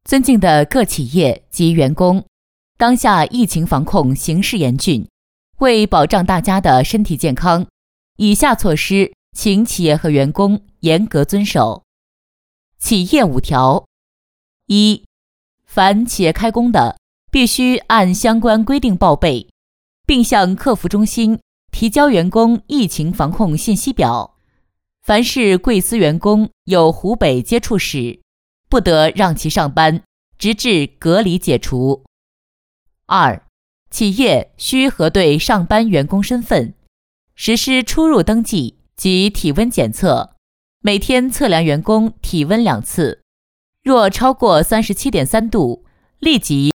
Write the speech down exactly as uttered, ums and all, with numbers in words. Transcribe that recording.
尊敬的各企业及员工，当下疫情防控形势严峻，为保障大家的身体健康，以下措施请企业和员工严格遵守。企业五条：一、凡企业开工的，必须按相关规定报备，并向客服中心提交员工疫情防控信息表。凡是贵司员工有湖北接触史，不得让其上班，直至隔离解除。二、企业需核对上班员工身份，实施出入登记及体温检测，每天测量员工体温两次，若超过 三十七点三度，立即